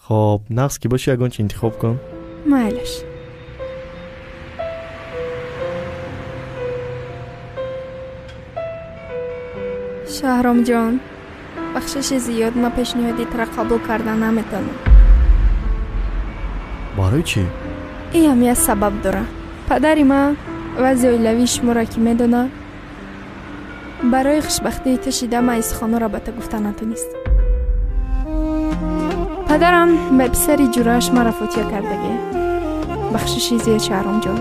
خب نقص که باشه یگان چی انتخاب کن؟ مایلش. شهرام جان، بخشش زیاد ما پیشنهادیت را قبول کردن نمیتونم. برای چی؟ این هم یه سبب داره. پدری ما وضع اویلوی شما را که میدونه برای خوشبختی تشیده ما از خانه را به تو گفته نتونست. پدرم به پسری جورش ما را فوتیه کردگی. بخشش زیاد شهرام جان.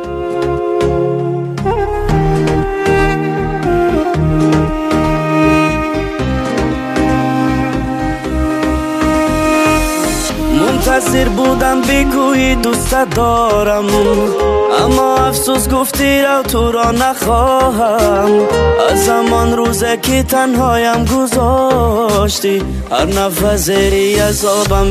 منتظر بودم بگویی دوست دارم، اما افسوس گفتی رو تو را نخواهم. از همان روزه که تنهایم گذاشتی، هر نفذری از آبم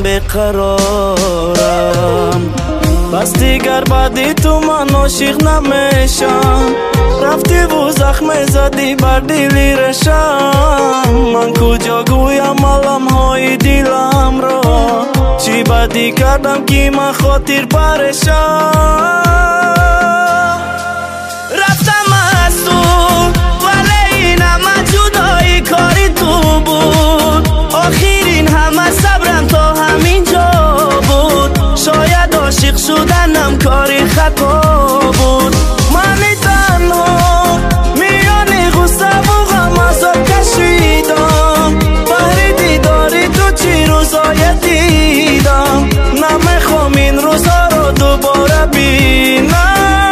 بقرارم. بس دیگر بعدی تو من عاشق نمیشم، رفتی و زخم زدی بر دلی رشم. من کجا گویم علم های دلم را، چی بدی کردم که من خاطر پرشم. رفتم از تو ولی این همه جدایی کاری تو بود. آخرین همه صبرم تا همینجا بود. شاید عاشق شدنم کاری خطا بود. من تنها میان غصه و غم ازت کشیدم، بهر دیداری تو چی روزای دیدم. نمیخوام این روزا رو دوباره بینم.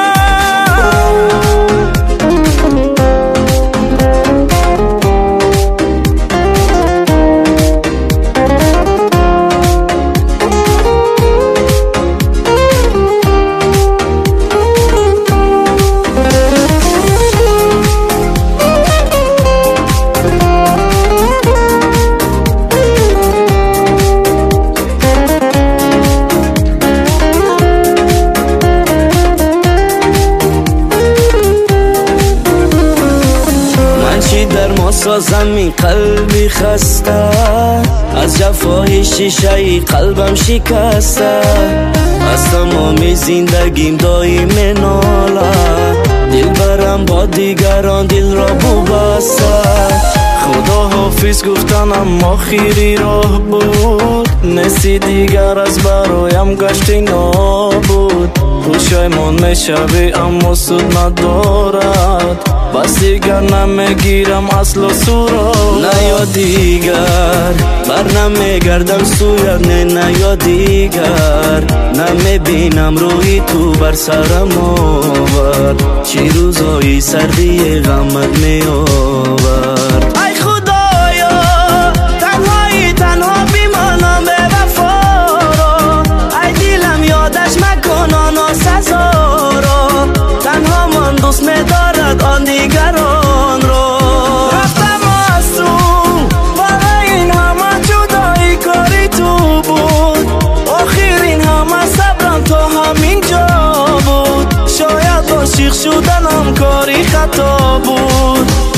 سازم قلبی خسته، از جفای شیشه قلبم شکسته. از تمام زندگیم دایم ناله، دل برم با دیگران دل را ببسته. خدا حافظ گفتنم آخری راه بود، نسی دیگر از برایم گشتی نابود. پوشایمان میشوی اما سود ندارد، بس دیگر نمیگیرم اصل و صورت. نه یا دیگر بر نمیگردم سویت، نه یا دیگر نمیبینم روی تو بر سرم آورد. چی روزایی سردی غمت میآورد. ای خدایا تنهایی تنها بیمانم به وفا را. ای دلم یادش مکنان و سزا را، تنها من دوست میدارد آن دیگران را. رفتم از تو برای این همه جدایی کاری تو بود. آخرین همه صبرم تا همینجا بود. شاید عاشق شدنم کاری خطا بود.